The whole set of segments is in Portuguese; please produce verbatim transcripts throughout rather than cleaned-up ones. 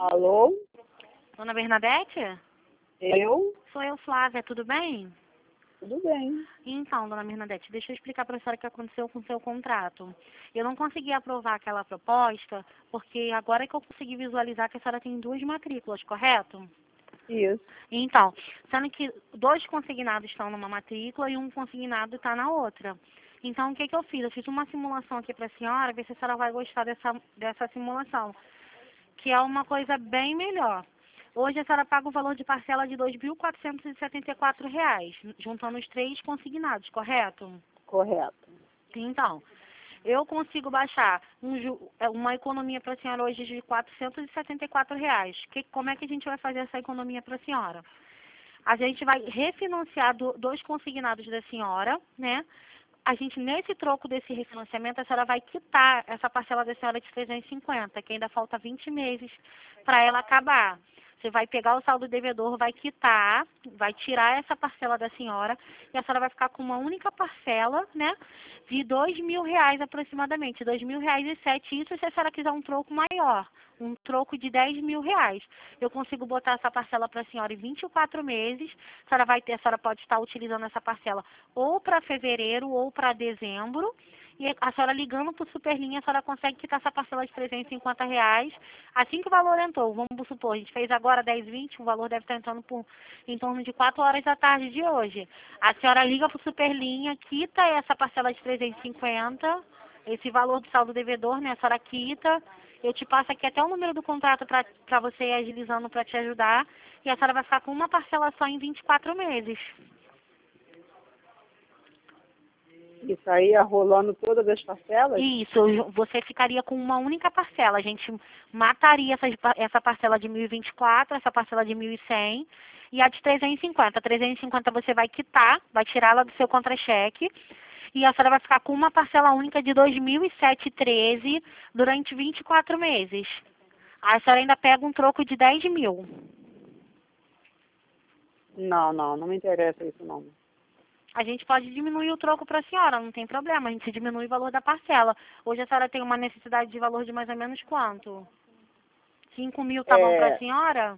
Alô? Dona Bernadette? Eu? Sou eu, Flávia, tudo bem? Tudo bem. Então, dona Bernadette, deixa eu explicar para a senhora o que aconteceu com o seu contrato. Eu não consegui aprovar aquela proposta, porque agora é que eu consegui visualizar que a senhora tem duas matrículas, correto? Isso. Então, sendo que dois consignados estão numa matrícula e um consignado está na outra. Então, o que, que eu fiz? Eu fiz uma simulação aqui para a senhora, ver se a senhora vai gostar dessa, dessa simulação, que é uma coisa bem melhor. Hoje a senhora paga o valor de parcela de dois mil quatrocentos e setenta e quatro reais, juntando os três consignados, correto? Correto. Então, eu consigo baixar um ju- uma economia para a senhora hoje de quatrocentos e setenta e quatro reais. Que, como é que a gente vai fazer essa economia para a senhora? A gente vai refinanciar do, dois consignados da senhora, né? A gente, nesse troco desse refinanciamento, a senhora vai quitar essa parcela da senhora de trezentos e cinquenta, que ainda falta vinte meses para ela acabar. Você vai pegar o saldo devedor, vai quitar, vai tirar essa parcela da senhora e a senhora vai ficar com uma única parcela, né, de dois mil reais aproximadamente, dois mil reais e sete. Isso se a senhora quiser um troco maior, um troco de dez mil reais. Eu consigo botar essa parcela para a senhora em vinte e quatro meses. A senhora vai ter, a senhora pode estar utilizando essa parcela ou para fevereiro ou para dezembro. E a senhora ligando para o Superlinha, a senhora consegue quitar essa parcela de trezentos e cinquenta reais. Assim que o valor entrou, vamos supor, a gente fez agora dez e vinte, o valor deve estar entrando por, em torno de quatro horas da tarde de hoje. A senhora liga para o Superlinha, quita essa parcela de trezentos e cinquenta, esse valor do saldo devedor, né? A senhora quita. Eu te passo aqui até o número do contrato para você ir agilizando para te ajudar. E a senhora vai ficar com uma parcela só em vinte e quatro meses. Isso aí é rolando todas as parcelas? Isso, você ficaria com uma única parcela. A gente mataria essa, essa parcela de mil e vinte e quatro, essa parcela de mil e cem e a de trezentos e cinquenta. A trezentos e cinquenta você vai quitar, vai tirá-la do seu contra-cheque. E a senhora vai ficar com uma parcela única de dois mil e setecentos e treze durante vinte e quatro meses. A senhora ainda pega um troco de dez mil. Não, não, não me interessa isso não. A gente pode diminuir o troco para a senhora, não tem problema. A gente diminui o valor da parcela. Hoje a senhora tem uma necessidade de valor de mais ou menos quanto? Cinco mil tá bom para a É, senhora?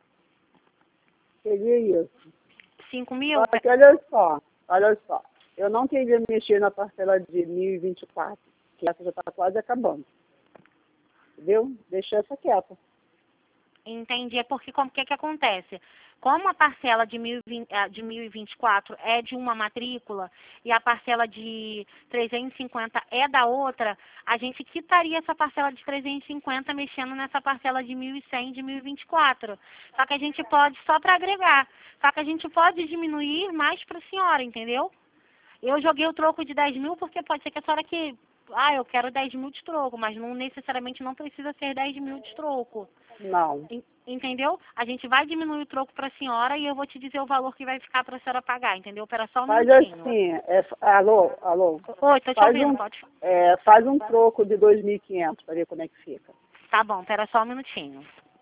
seria isso. Cinco mil? Só que olha só, olha só. Eu não queria mexer na parcela de mil e vinte e quatro, que essa já está quase acabando. Entendeu? Deixa essa quieta. Entendi. É porque como que que acontece? Como a parcela de, mil e vinte, ah, de mil e vinte e quatro é de uma matrícula e a parcela de trezentos e cinquenta é da outra, a gente quitaria essa parcela de trezentos e cinquenta mexendo nessa parcela de mil e cem de mil e vinte e quatro. Só que a gente pode, só para agregar, só que a gente pode diminuir mais para a senhora, entendeu? Eu joguei o troco de dez mil porque pode ser que a senhora que, ah, eu quero dez mil de troco, mas não necessariamente não precisa ser dez mil de troco. Não. En- Entendeu? A gente vai diminuir o troco para a senhora e eu vou te dizer o valor que vai ficar para a senhora pagar, entendeu? Espera só um Faz minutinho. assim, é, alô, alô. Oi, tô te Faz ouvindo, um, pode. é, faz um troco de dois mil e quinhentos para ver como é que fica. Tá bom, espera só um minutinho.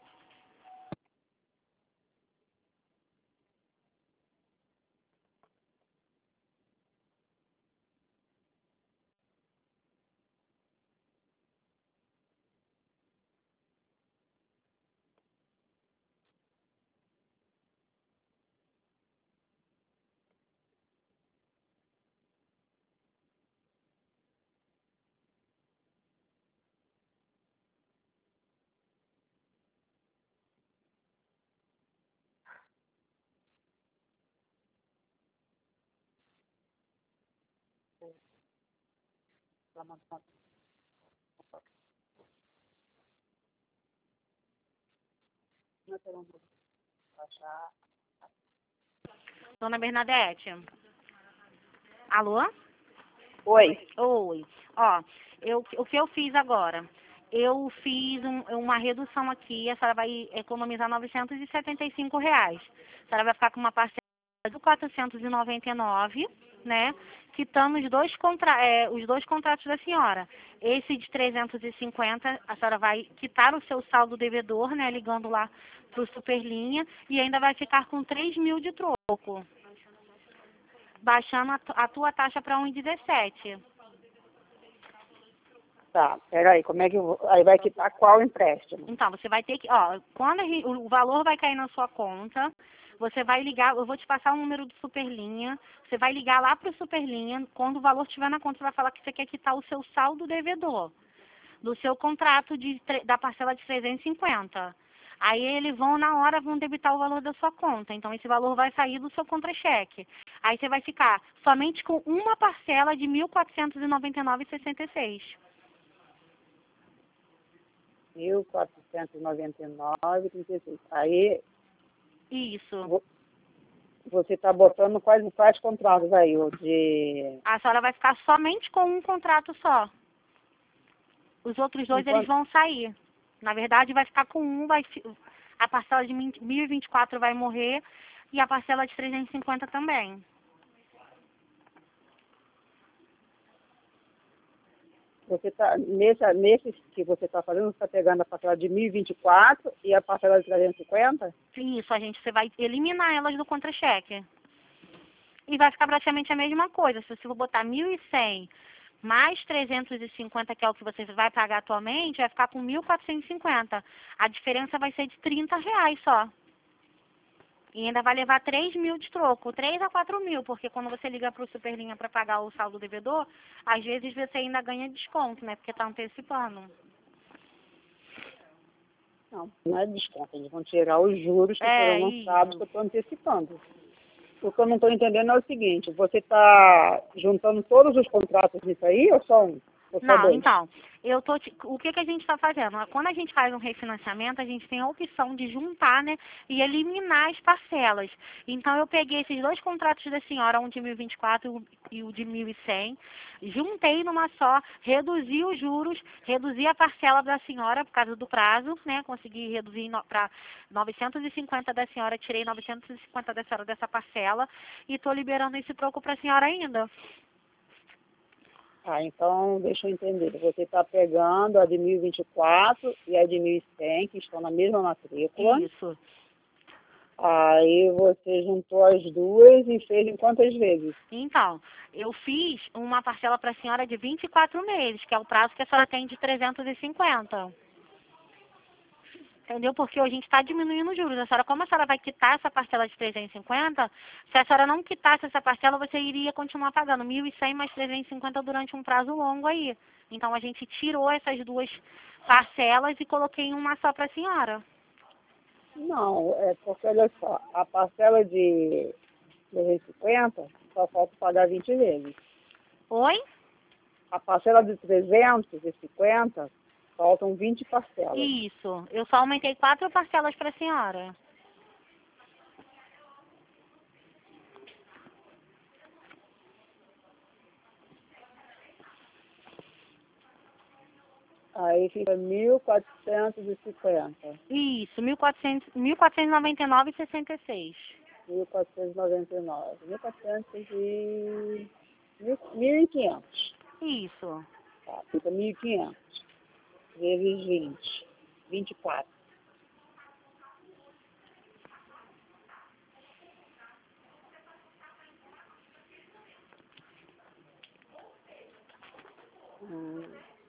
Dona Bernadette. Alô? Oi. Oi. Ó, eu, o que eu fiz agora? Eu fiz um- uma redução aqui, a senhora vai economizar novecentos e setenta e cinco reais. A senhora vai ficar com uma parcela de quatrocentos e noventa e nove, né? Quitando os dois, contra, é, os dois contratos da senhora. Esse de trezentos e cinquenta, a senhora vai quitar o seu saldo devedor, né? Ligando lá para o Superlinha, e ainda vai ficar com três mil de troco, baixando a, tu- a tua taxa para um vírgula dezessete. Tá, peraí, como é que eu vou... Aí vai quitar qual empréstimo? Então, você vai ter que, ó, quando a gente- o valor vai cair na sua conta, você vai ligar, eu vou te passar o número do Superlinha, você vai ligar lá para o Superlinha, quando o valor estiver na conta, você vai falar que você quer quitar o seu saldo devedor, do seu contrato de, tre- da parcela de trezentos e cinquenta. Aí eles vão, na hora, vão debitar o valor da sua conta. Então, esse valor vai sair do seu contra-cheque. Aí você vai ficar somente com uma parcela de mil quatrocentos e noventa e nove reais e sessenta e seis. mil quatrocentos e noventa e nove reais e trinta e seis. Aí Isso. vo- você está botando quais, quais contratos aí? O de... A senhora vai ficar somente com um contrato só. Os outros dois, eles Enquanto... vão sair. Na verdade, vai ficar com um, vai, fi- a parcela de mil e vinte e quatro vai morrer e a parcela de trezentos e cinquenta também. Você tá, nesse, nesse que você está fazendo, você está pegando a parcela de mil e vinte e quatro e a parcela de trezentos e cinquenta? Isso, a gente, você vai eliminar elas do contra-cheque. E vai ficar praticamente a mesma coisa. Se você for botar mil e cem mais trezentos e cinquenta, que é o que você vai pagar atualmente, vai ficar com mil quatrocentos e cinquenta. A diferença vai ser de trinta reais só. E ainda vai levar três mil de troco, três a quatro mil, porque quando você liga para o Superlinha para pagar o saldo devedor, às vezes você ainda ganha desconto, né? Porque está antecipando. Não, não é desconto. Eles vão tirar os juros que É, foram lançados isso. que eu estou antecipando. O que eu não estou entendendo é o seguinte, você está juntando todos os contratos nisso aí ou só um? Ou só Não, dois? então, eu tô te- o que, que a gente está fazendo? Quando a gente faz um refinanciamento, a gente tem a opção de juntar, né, e eliminar as parcelas. Então, eu peguei esses dois contratos da senhora, um de mil e vinte e quatro e o de mil e cem, juntei numa só, reduzi os juros, reduzi a parcela da senhora por causa do prazo, né, consegui reduzir para novecentos e cinquenta da senhora, tirei novecentos e cinquenta da senhora dessa parcela e estou liberando esse troco para a senhora ainda. Ah, então, deixa eu entender. Você está pegando a de mil e vinte e quatro e a de mil e cem, que estão na mesma matrícula. Isso. Aí você juntou as duas e fez em quantas vezes? Então, eu fiz uma parcela para a senhora de vinte e quatro meses, que é o prazo que a senhora tem de trezentos e cinquenta. Entendeu? Porque hoje a gente está diminuindo os juros. A senhora, como a senhora vai quitar essa parcela de trezentos e cinquenta, se a senhora não quitasse essa parcela, você iria continuar pagando mil e cem mais trezentos e cinquenta durante um prazo longo aí. Então, a gente tirou essas duas parcelas e coloquei em uma só para a senhora. Não, é porque, olha só, a parcela de trezentos e cinquenta só falta pagar vinte vezes. Oi? A parcela de trezentos e cinquenta faltam vinte parcelas. Isso. Eu só aumentei quatro parcelas para a senhora. Aí fica mil quatrocentos e cinquenta. Isso, mil quatrocentos, mil quatrocentos e noventa e nove reais e sessenta e seis. mil quatrocentos e noventa e nove. mil quatrocentos e... mil e quinhentos. Isso. Tá, fica mil e quinhentos. Vezes vinte. vinte e quatro. Hum.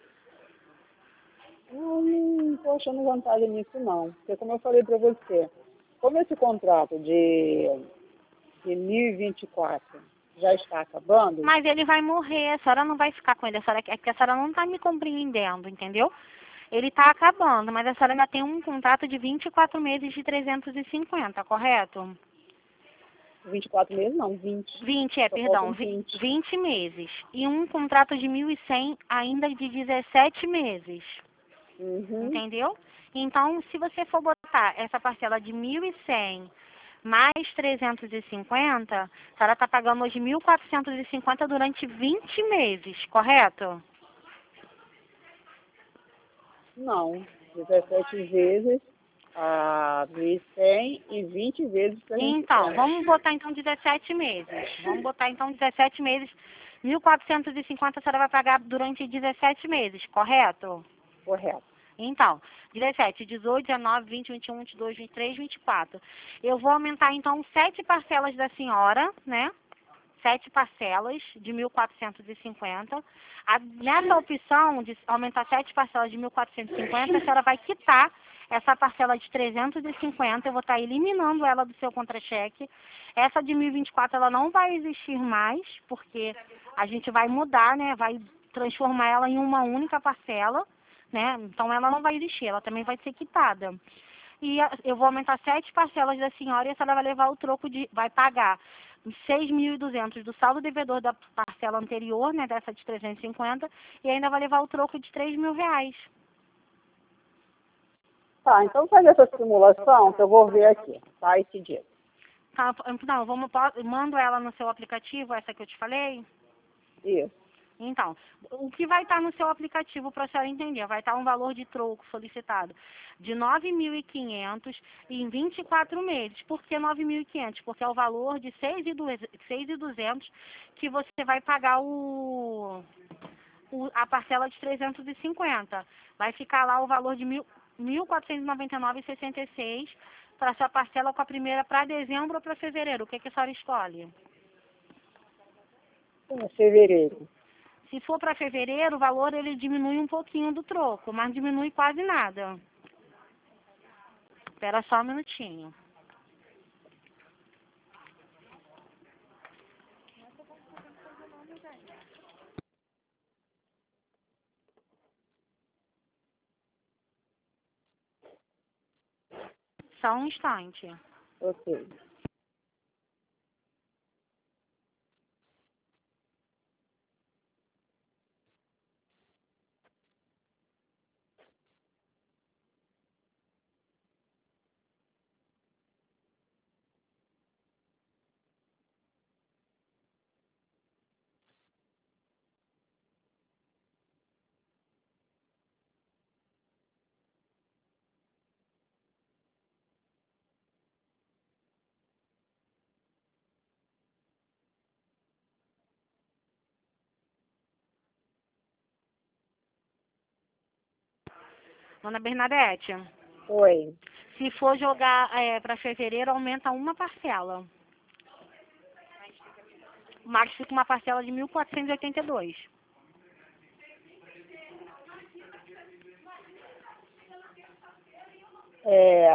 Eu não estou achando vantagem nisso, não. Porque, como eu falei para você, como esse contrato de, de mil e vinte e quatro já está acabando, Mas ele vai morrer, a senhora não vai ficar com ele. A senhora, é que a senhora não está me compreendendo, entendeu? Ele está acabando, mas a senhora ainda tem um contrato de vinte e quatro meses de trezentos e cinquenta, correto? vinte e quatro meses não, vinte. vinte, é, Só perdão, faltam vi- vinte. vinte meses. E um contrato de mil e cem ainda de dezessete meses. Uhum. Entendeu? Então, se você for botar essa parcela de mil e cem mais trezentos e cinquenta, a senhora está pagando hoje mil quatrocentos e cinquenta durante vinte meses, correto? Não, dezessete vezes a mil e cem e vinte vezes trezentos e Então, cinquenta. vamos botar então dezessete meses. Vamos botar então dezessete meses. mil quatrocentos e cinquenta a senhora vai pagar durante dezessete meses, correto? Correto. Então, dezessete, dezoito, dezenove, vinte, vinte e um, vinte e dois, vinte e três, vinte e quatro. Eu vou aumentar, então, sete parcelas da senhora, né? sete parcelas de mil quatrocentos e cinquenta. A, nessa opção de aumentar sete parcelas de mil quatrocentos e cinquenta, a senhora vai quitar essa parcela de trezentos e cinquenta, eu vou estar eliminando ela do seu contra-cheque. Essa de mil e vinte e quatro, ela não vai existir mais, porque a gente vai mudar, né? Vai transformar ela em uma única parcela, né? Então ela não vai existir, ela também vai ser quitada. E a- eu vou aumentar sete parcelas da senhora e a senhora vai levar o troco de, vai pagar seis mil e duzentos do saldo devedor da parcela anterior, né? Dessa de trezentos e cinquenta, e ainda vai levar o troco de três mil reais. Tá, então faz essa simulação que eu vou ver aqui, tá? Esse dia. Tá, não, vamos, po- mando ela no seu aplicativo, essa que eu te falei? Isso. Então, o que vai estar no seu aplicativo para a senhora entender? Vai estar um valor de troco solicitado de nove mil e quinhentos em vinte e quatro meses. Por que nove mil e quinhentos? Porque é o valor de seis mil e duzentos que você vai pagar o, o- a parcela de trezentos e cinquenta. Vai ficar lá o valor de mil- mil quatrocentos e noventa e nove vírgula sessenta e seis para sua parcela com a primeira para dezembro ou para fevereiro. O que, que a senhora escolhe? É fevereiro. Se for para fevereiro, o valor ele diminui um pouquinho do troco, mas diminui quase nada. Espera só um minutinho. Só um instante. Ok. Dona Bernadette, Oi. se for jogar para fevereiro, aumenta uma parcela. O Max fica uma parcela de mil quatrocentos e oitenta e dois. É,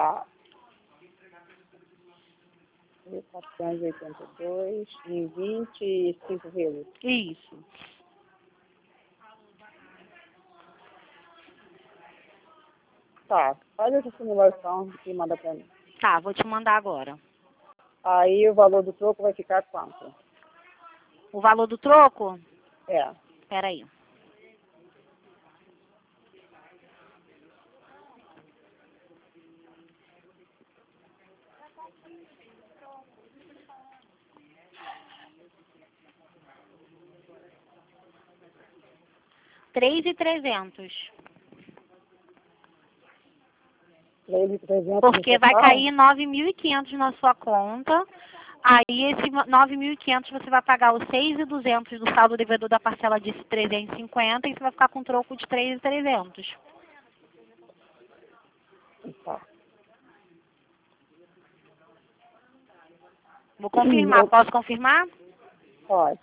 mil quatrocentos e oitenta e dois em vinte e cinco vezes. Isso. Tá, faz essa simulação e manda pra mim. Tá, vou te mandar agora. Aí o valor do troco vai ficar quanto? O valor do troco? É. Espera aí. três mil e trezentos. três mil e trezentos Porque no vai total? cair nove mil e quinhentos na sua conta. Aí, esse nove mil e quinhentos você vai pagar os seis mil e duzentos do saldo devedor da parcela de trezentos e cinquenta e você vai ficar com um troco de três mil e trezentos. Tá. Vou confirmar. Eu- Posso confirmar? Pode.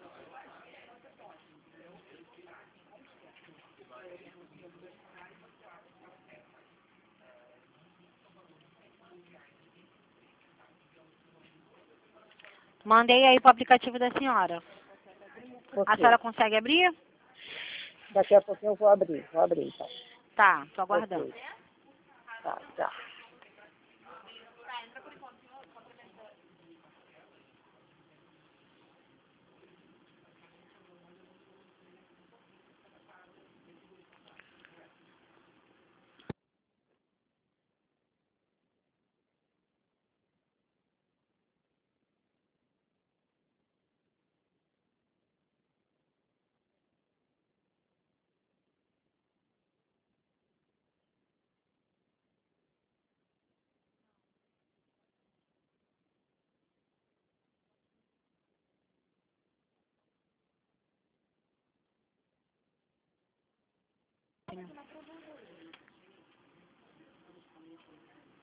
Mandei aí para o aplicativo da senhora. A senhora Ok. consegue abrir? Daqui a pouquinho eu vou abrir. Vou abrir, então. Tá, tô aguardando. Ok. Tá, tá.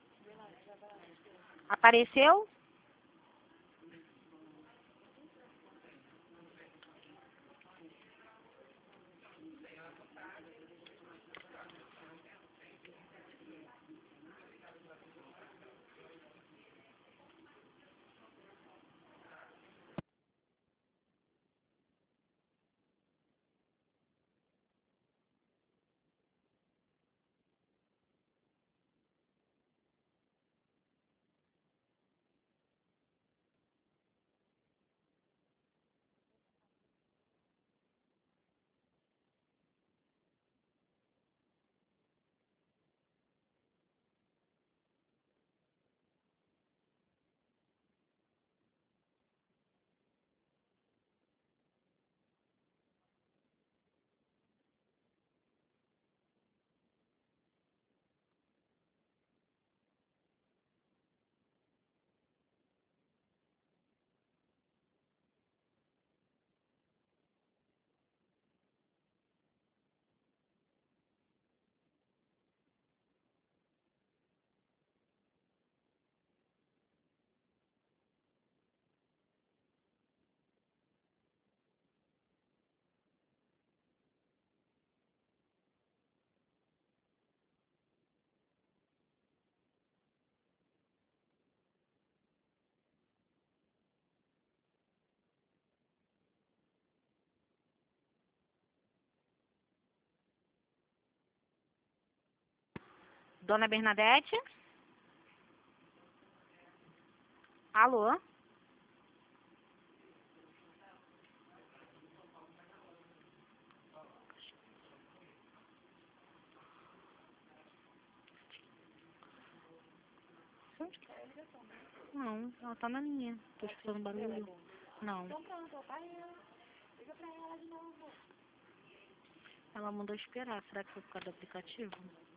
Apareceu? Dona Bernadette? Alô? Não, ela tá na linha. Tô escutando barulho. Não. Ela mandou esperar. Será que foi por causa do aplicativo?